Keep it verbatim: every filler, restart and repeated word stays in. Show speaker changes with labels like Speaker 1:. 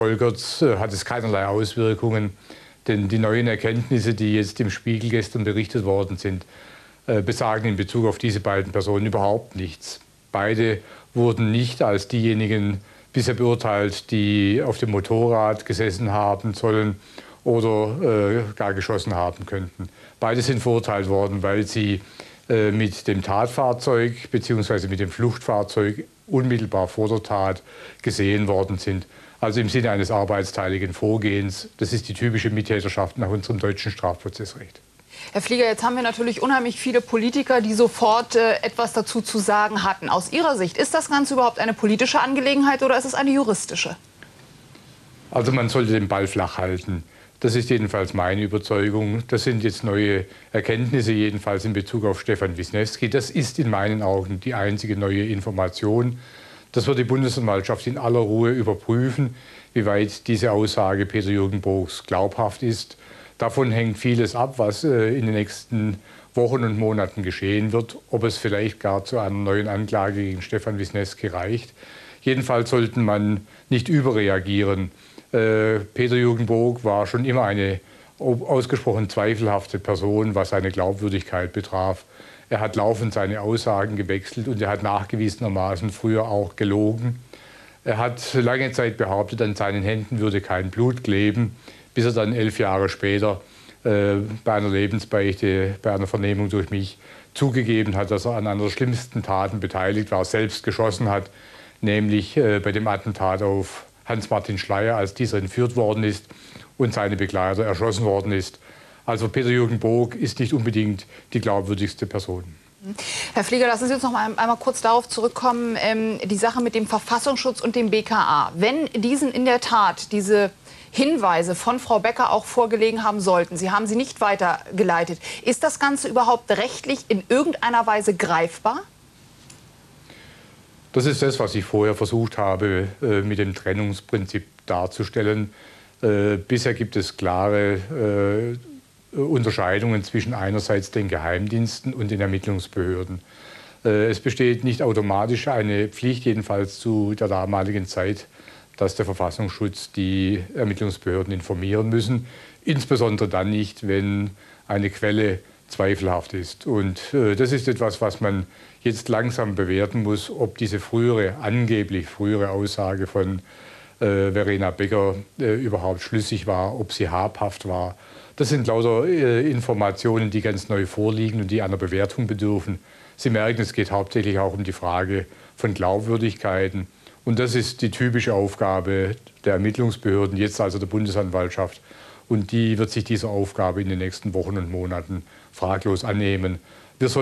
Speaker 1: Folgerts hat es keinerlei Auswirkungen, denn die neuen Erkenntnisse, die jetzt im Spiegel gestern berichtet worden sind, besagen in Bezug auf diese beiden Personen überhaupt nichts. Beide wurden nicht als diejenigen bisher beurteilt, die auf dem Motorrad gesessen haben sollen oder äh, gar geschossen haben könnten. Beide sind verurteilt worden, weil sie äh, mit dem Tatfahrzeug bzw. mit dem Fluchtfahrzeug unmittelbar vor der Tat gesehen worden sind. Also im Sinne eines arbeitsteiligen Vorgehens. Das ist die typische Mittäterschaft nach unserem deutschen Strafprozessrecht.
Speaker 2: Herr Flieger, jetzt haben wir natürlich unheimlich viele Politiker, die sofort äh, etwas dazu zu sagen hatten. Aus Ihrer Sicht, ist das Ganze überhaupt eine politische Angelegenheit oder ist es eine juristische?
Speaker 1: Also man sollte den Ball flach halten. Das ist jedenfalls meine Überzeugung. Das sind jetzt neue Erkenntnisse, jedenfalls in Bezug auf Stefan Wisniewski. Das ist in meinen Augen die einzige neue Information. Das wird die Bundesanwaltschaft in aller Ruhe überprüfen, wie weit diese Aussage Peter-Jürgen Boogs glaubhaft ist. Davon hängt vieles ab, was äh, in den nächsten Wochen und Monaten geschehen wird, ob es vielleicht gar zu einer neuen Anklage gegen Stefan Wisniewski reicht. Jedenfalls sollte man nicht überreagieren. Äh, Peter-Jürgen Boog war schon immer eine ausgesprochen zweifelhafte Person, was seine Glaubwürdigkeit betraf. Er hat laufend seine Aussagen gewechselt und er hat nachgewiesenermaßen früher auch gelogen. Er hat lange Zeit behauptet, an seinen Händen würde kein Blut kleben, bis er dann elf Jahre später äh, bei einer Lebensbeichte, bei einer Vernehmung durch mich zugegeben hat, dass er an einer der schlimmsten Taten beteiligt war, selbst geschossen hat, nämlich äh, bei dem Attentat auf Hans-Martin Schleyer, als dieser entführt worden ist und seine Begleiter erschossen worden ist. Also Peter-Jürgen Boog ist nicht unbedingt die glaubwürdigste Person.
Speaker 2: Herr Flieger, lassen Sie uns noch mal einmal kurz darauf zurückkommen, ähm, die Sache mit dem Verfassungsschutz und dem B K A. Wenn diesen in der Tat diese Hinweise von Frau Becker auch vorgelegen haben sollten, Sie haben sie nicht weitergeleitet, ist das Ganze überhaupt rechtlich in irgendeiner Weise greifbar?
Speaker 1: Das ist das, was ich vorher versucht habe, äh, mit dem Trennungsprinzip darzustellen. Äh, bisher gibt es klare äh, Unterscheidungen zwischen einerseits den Geheimdiensten und den Ermittlungsbehörden. Es besteht nicht automatisch eine Pflicht, jedenfalls zu der damaligen Zeit, dass der Verfassungsschutz die Ermittlungsbehörden informieren müssen. Insbesondere dann nicht, wenn eine Quelle zweifelhaft ist. Und das ist etwas, was man jetzt langsam bewerten muss, ob diese frühere, angeblich frühere Aussage von äh, Verena Becker äh, überhaupt schlüssig war, ob sie habhaft war. Das sind lauter äh, Informationen, die ganz neu vorliegen und die einer Bewertung bedürfen. Sie merken, es geht hauptsächlich auch um die Frage von Glaubwürdigkeiten. Und das ist die typische Aufgabe der Ermittlungsbehörden, jetzt also der Bundesanwaltschaft. Und die wird sich dieser Aufgabe in den nächsten Wochen und Monaten fraglos annehmen. Wir